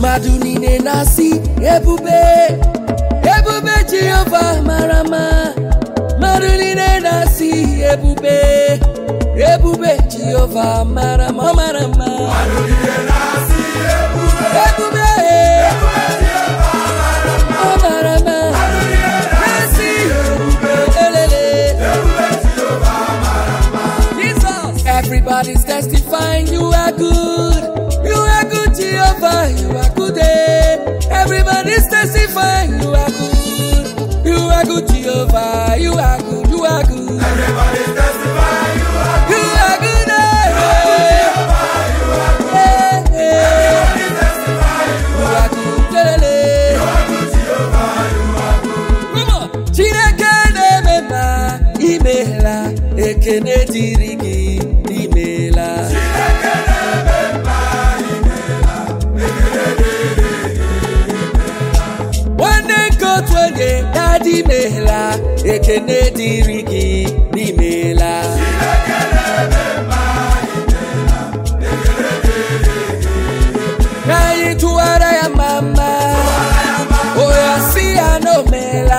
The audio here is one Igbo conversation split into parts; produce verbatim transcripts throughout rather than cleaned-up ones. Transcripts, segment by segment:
Madunine nasi ebube ebube Jehovah marama. Madunine nasi ebube ebube Jehovah marama marama. Madunine nasi ebube ebube ebube Jehovah marama marama. Madunine nasi ebube Elele ebube Jehovah marama. Jesus. Everybody's testifying you are good. You are good, Jehovah. You are good. Eh? Everybody's testifying you are good. You are good, Jehovah. You are good. You are good. Everybody testify you are good. You are good. Eh? Jehovah, you are good. Eh, eh. Everybody testify you You are are good. Lelele. You are good, Jehovah, you are good. Come on. Chineke na-emema imela ekene dịrị gị imela. Chineke na-eme mma imela, ekele dịrị gị imela. Nwanne nke otu onye dadị imela ekene dịrị gị imela. Chineke na-eme mma imela, ekele dịrị gị imela. Ka anyị tụwara ya mama, oya si ya n'omela.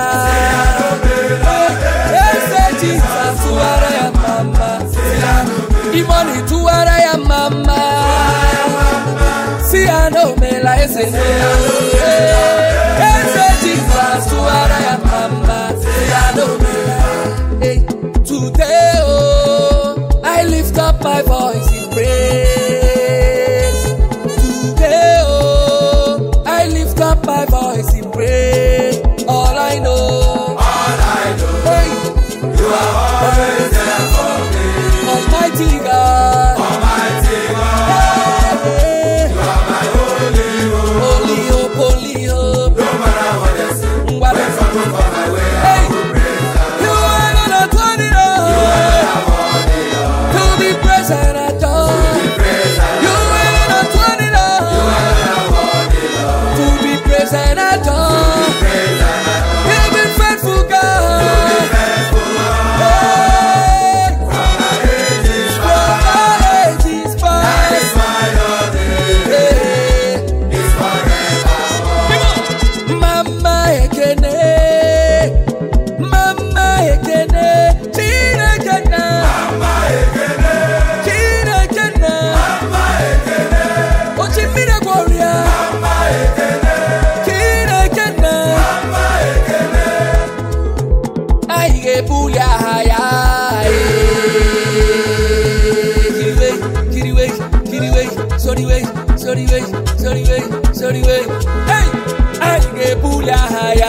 Eze Jizọs tụwara ya mama, Imoni tụwara ya mama, si ya n'omela eze n'omela. Eze Jizọs tụwara ya mama, si ya n'omela. Hey, today oh, I lift up my voice in praise. Today oh, I lift up my voice in praise. All I know, All I know, hey, you are always there for me. Almighty God, Almighty God, hey, you are my holy hope. holy hope, holy hope. No matter what they say, What when is trouble come my way, I Hey, will praise God. you are gonna turn it on to be praised and adored. Praise God. You are gonna turn it on to be praised and adored. You've been faithful, God. Hey, from our ages past. Hey, Mama Ekene, Mama Ekene, Chineke na, Chineke na, Ochimire Gloria, Chineke na, anyị ga-ebuli aha ya. Kiriwe, kiriwe, kiriwe, soriwe, soriwe, soriwe, soriwe. Hey! Anyị ga-ebuli aha ya.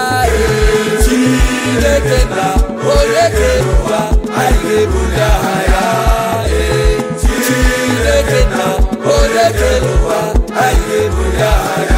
Chineke na onye kere ụwa, anyị ga-ebuli aha ya. Chineke na onye kere ụwa, anyị ga-ebuli aha ya.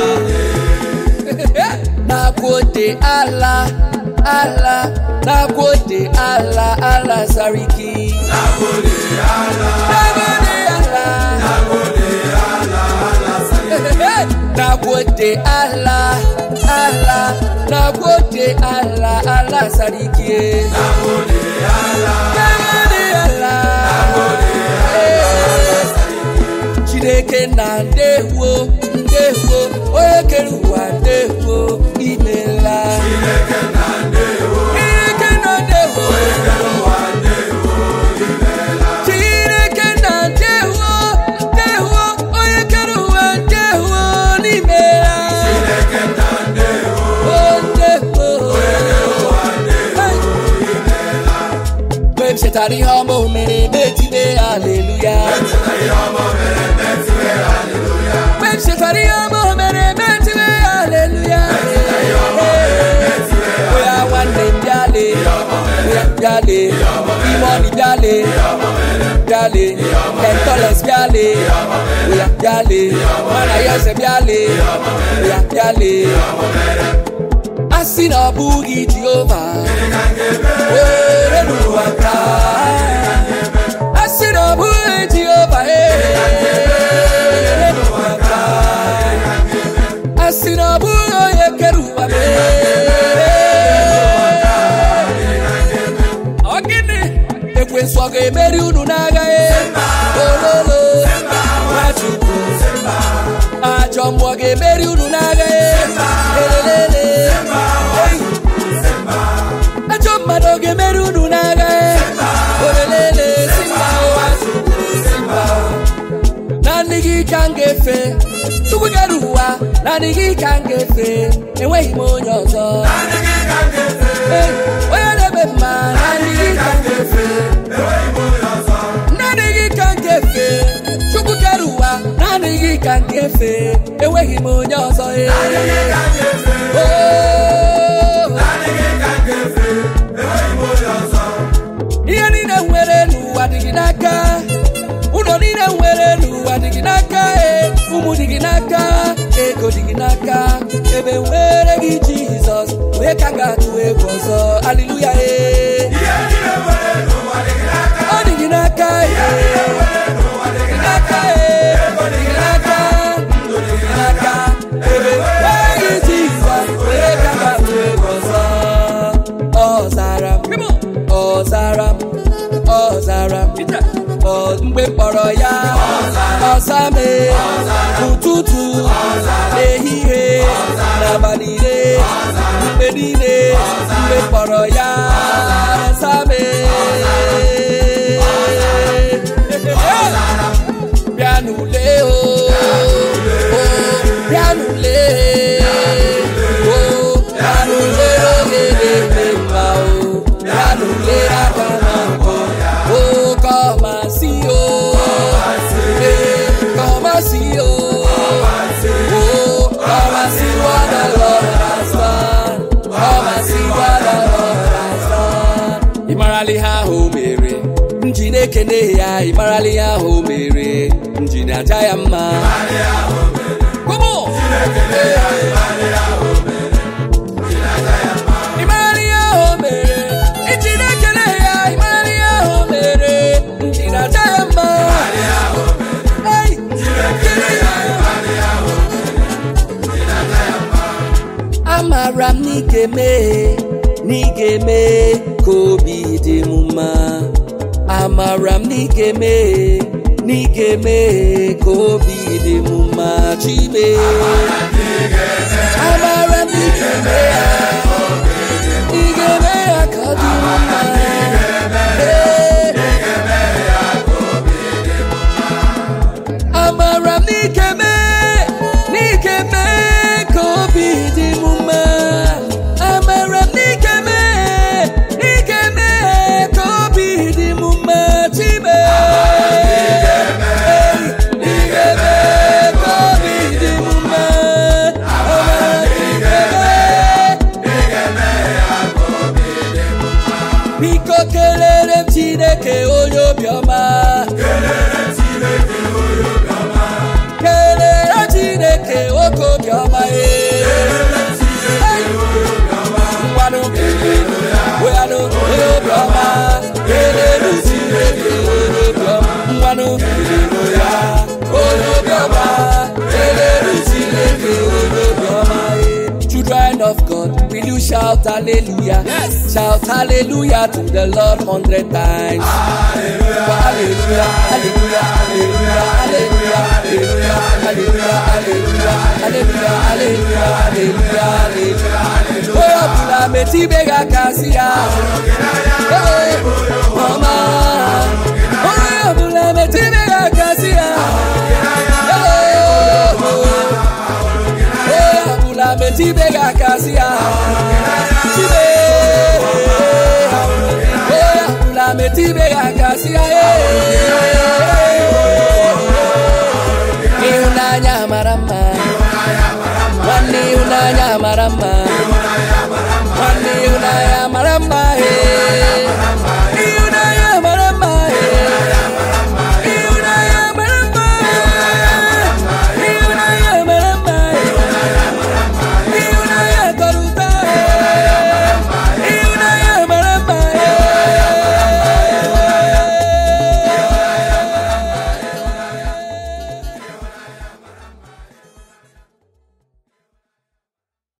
Nagode Allah, Allah, nagode Allah, Allah Sariki. Nagode Allah, Nagode Allah, Nagode Allah, Allah Sariki. nagode Allah, Allah, nagode Allah, Allah Sariki. Nagode Allah, Nagode Allah, Nagode Allah, Chineke na ndewo, ndewo, onye kere ụwa ndewo, imela. Chineke na ndewo, Chineke na ndewo, ekele ụwa ndewo, imela. Chineke na ndewo, ndewo, onye kere ụwa ndewo, n'imela. Chineke na ndewo, Oh, ndewo. ekele ụwa ndewo, Hey. imela. Mgbe m chetara ihe ọma o mere, metibe haleluya. Echeta ihe ọma o mere, metiwe haleluya. Mgbe m chetara ihe ọma o mere, metibe haleluya. Oya nwanne m bịale, oya bịale, Imoni bịale, bịale, Kentoles bịale, oya bịale, Mana Yose bịale, oya bịale. A sị na ọ bụghị Jehova, were n'ụwa taa. A sị na ọ bụghị Jehova, were n'ụwa taa. A sị na ọ bụghị onye kere ụwa, ọ gịnị? Ekwensu ọ ga-emeri unu n'agha? Ololo, Nwachukwu, ajọ mmụọ ga-emeri unu n'agha elelele ajọ mmadụ ga-emeri unu n'agha olelele simba ụwa simba naanị gị ka m ga-efe Chukwu kere ụwa naanị gị ka m ga-efe enweghị m onye ọzọ onye na-eme mma naanị gị ka m ga-efe naanị gị ka m ga-efe Chukwu kere ụwa naanị gị ka m ga-efe enweghị m onye ọzọ ihe niile nwere n'ụwa dị gị n'aka ụlọ niile nwere n'ụwa dị gị n'aka ụmụ dị gị n'aka ego dị gị n'aka ebe nwere gị Jizọs wee ka ga-atụ egwu ọzọ haleluya ọ dị gị n'aka ebe nwere gị Jizọs wee ka ga-atụ egwu ọzọ ọ zara m ọ zara m ọ zara m mgbe mkpọrọ ya ọzame ụtụtụ ehihie n'abalị niile mgbe niile mgbe mkpọrọ ya ọzame bịa n'ule o bịa n'ule o bịa n'ule oge na-eme mma o bịa n'ule aka na mbọ o come and see oh come and see oh come and see what the Lord has done come and see what the Lord has done ịmarali ha ahụ mere nji na-ekene ya ịmarali ha ahụ mere nji na-aja ya mma ịmarali ha ahụ mere nji na-ekene ya ịmarali ha ahụ mere nji na-aja ya mma amara m n'ike mee n'ike mee ka obi dị m mma amara m n'ike mee n'ike mee ka obi dị m mma Chime amara m n'ike mee ya n'ike mee ya ka ọ dị m mma amara m n'ike mee n'ike mee ka obi dị m mma amara m n'ike mee n'ike mee ka obi dị m mma Chime n'ike mee ka obi dị m mma amara n'ike mee biko kelere m Chineke onye obiọma kelere Chineke nwoke obiọma ngwanụ weanụ onye obiọma kelere Chineke onye obiọma ngwanụ ya onye obiọma kelere Chineke onye obiọma Children of God, will you shout hallelujah? Yes. Shout hallelujah to the Lord hundred times. Hallelujah, hallelujah, hallelujah, hallelujah, hallelujah, hallelujah, hallelujah, hallelujah, hallelujah, hallelujah. Oh, Abula meti bega kasia. Oh, mama. Oh, Abula meti bega kasia. Meti bega kasia Chime la meti bega